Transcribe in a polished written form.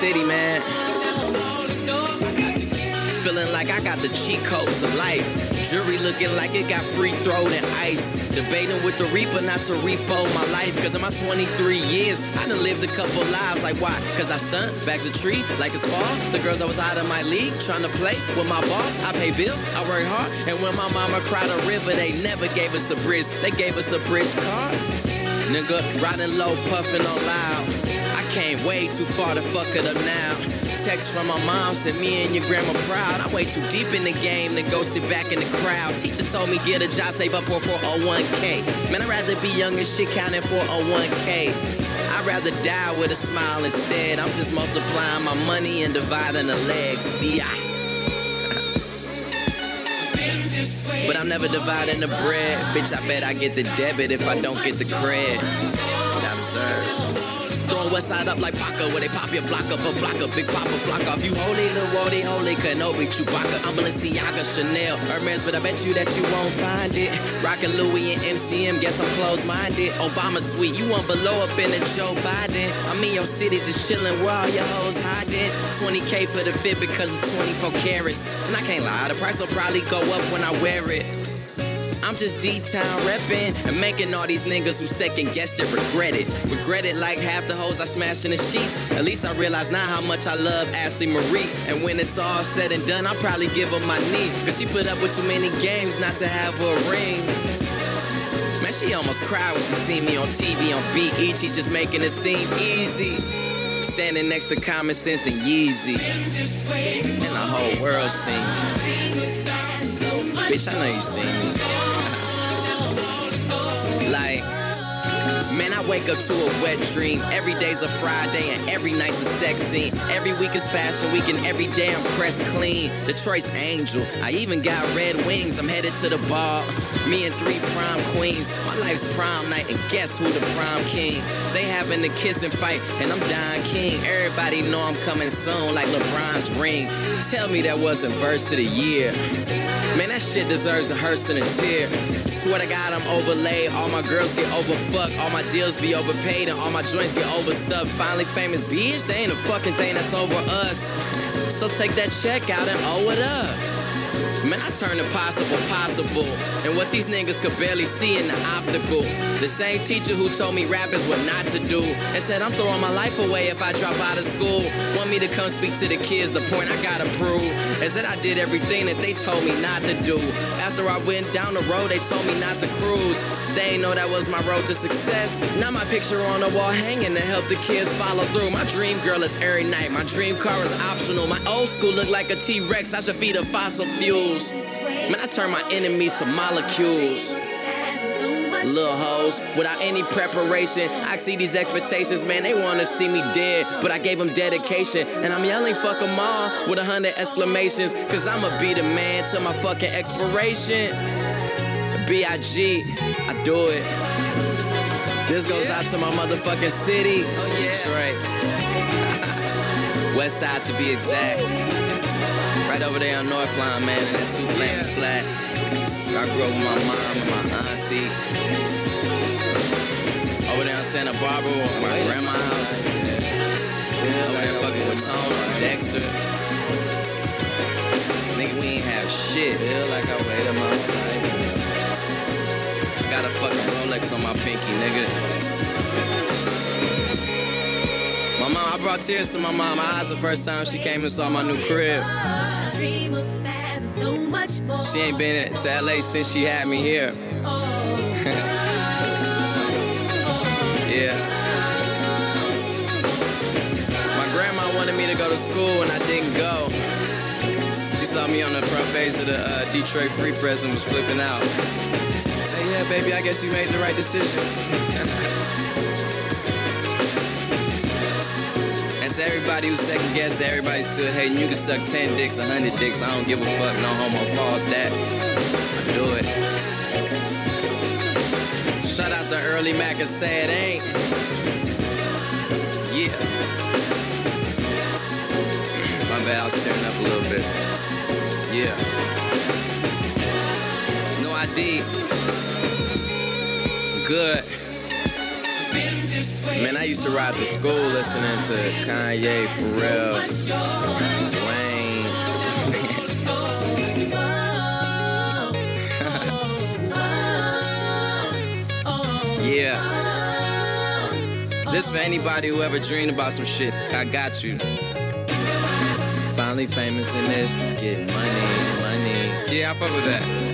city, man. Feeling like I got the cheat codes of life. Jury looking like it got free thrown and ice. Debating with the reaper not to repo my life. Cause in my 23 years, I done lived a couple lives. Like why? Cause I stunt, bags a tree, like it's fall. The girls that was out of my league, trying to play with my boss. I pay bills, I work hard. And when my mama cried a river, they never gave us a bridge. They gave us a bridge card. Nigga, riding low, puffing on loud. I came way too far to fuck it up now. Text from my mom said me and your grandma proud. I'm way too deep in the game to go sit back in the crowd. Teacher told me get a job, save up for 401k. Man, I'd rather be young as shit counting 401k. I'd rather die with a smile instead. I'm just multiplying my money and dividing the legs. B.I. But I'm never dividing the bread. Bitch, I bet I get the debit if I don't get the cred. I deserve. Throwing Westside up like Paca, where they pop your block up, a block up, big pop a flock off. You holy, Lil Wody, holy, Kenobi, Chewbacca. I'm Balenciaga, Chanel, Hermes, but I bet you that you won't find it. Rockin' Louis and MCM, guess I'm closed-minded. Obama sweet, you want below up in a Joe Biden. I'm in your city just chillin' where all your hoes hiding. 20K for the fit because it's 24 carats. And I can't lie, the price will probably go up when I wear it. I'm just D-Town reppin' and making all these niggas who second guessed it regret it. Regret it like half the hoes I smashed in the sheets. At least I realize now how much I love Ashley Marie. And when it's all said and done, I'll probably give her my knee. Cause she put up with too many games not to have her a ring. Man, she almost cried when she seen me on TV on BET, just making it seem easy. Standing next to Common Sense and Yeezy. And the whole world seen me. Bitch, I know you seen me. Like, man, I wake up to a wet dream. Every day's a Friday and every night's a sex scene. Every week is fashion week and every day I'm pressed clean. Detroit's Angel, I even got red wings. I'm headed to the bar, me and 3 prom queens. My life's prom night and guess who the prom king? They having a kiss and fight and I'm Don King. Everybody know I'm coming soon like LeBron's ring. Tell me that wasn't verse of the year. Man, that shit deserves a hearse and a tear. Swear to God, I'm overlaid. All my girls get overfucked. All my deals be overpaid and all my joints get overstuffed. Finally famous, bitch, they ain't a fucking thing that's over us. So take that check out and owe it up. Man, I turn the possible possible. And what these niggas could barely see in the optical. The same teacher who told me rap is what not to do and said I'm throwing my life away if I drop out of school. Want me to come speak to the kids, the point I gotta prove is that I did everything that they told me not to do. After I went down the road, they told me not to cruise. They ain't know that was my road to success. Now my picture on the wall hanging to help the kids follow through. My dream girl is every night. My dream car is optional. My old school look like a T-Rex. I should feed her fossil fuels. Man, I turn my enemies to molecules. Little hoes, without any preparation. I see these expectations, man, they wanna see me dead. But I gave them dedication, and I'm yelling fuck them all with 100 exclamations. Cause I'ma be the man till my fucking expiration. B.I.G., I do it. This goes out to my motherfucking city. Oh yeah, that's right. Westside to be exact. Right over there on North Line, man, in that 2 Flaming Flat. I grew up with my mom and my auntie. Over there on Santa Barbara, my grandma's house. Over there fucking with Tone on Dexter. Nigga, we ain't have shit. Feel like I waited my life. I got a fucking Rolex on my pinky, nigga. My mom, I brought tears to my mom. My eyes the first time she came and saw my new crib. She ain't been to LA since she had me here. Yeah. My grandma wanted me to go to school and I didn't go. She saw me on the front page of the Detroit Free Press and was flipping out. Say, yeah, baby, I guess you made the right decision. And to everybody who second guessed, everybody still hating, you can suck 10 dicks, 100 dicks. I don't give a fuck, no homo, pause that. I do it. Shout out to Early Mac and say it ain't. Yeah. My bad, I was tearing up a little bit. Yeah. No ID. Good. Man, I used to ride to school listening to Kanye, Pharrell, Wayne. Yeah. This for anybody who ever dreamed about some shit. I got you. Finally famous in this, getting money. Yeah, I fuck with that.